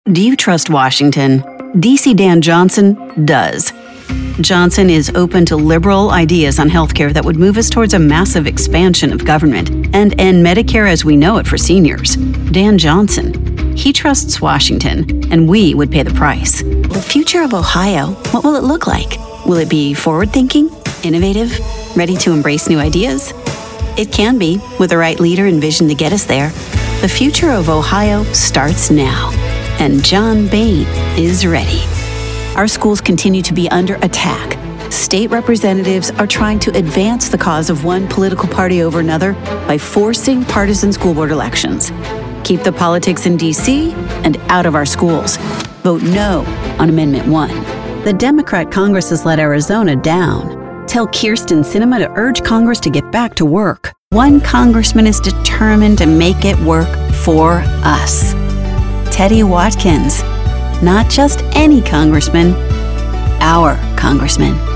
Do you trust Washington? DC Dan Johnson does. Johnson is open to liberal ideas on healthcare that would move us towards a massive expansion of government and end Medicare as we know it for seniors. Dan Johnson, he trusts Washington, and we would pay the price. The future of Ohio, what will it look like? Will it be forward-thinking, innovative, ready to embrace new ideas? It can be, with the right leader and vision to get us there. The future of Ohio starts now, and John Boehner is ready. Our schools continue to be under attack. State representatives are trying to advance the cause of one political party over another by forcing partisan school board elections. Keep the politics in D.C. and out of our schools. Vote no on Amendment 1. The Democrat Congress has let Arizona down. Tell Kyrsten Sinema to urge Congress to get back to work. One congressman is determined to make it work for us. Teddy Watkins. Not just any congressman, our congressman.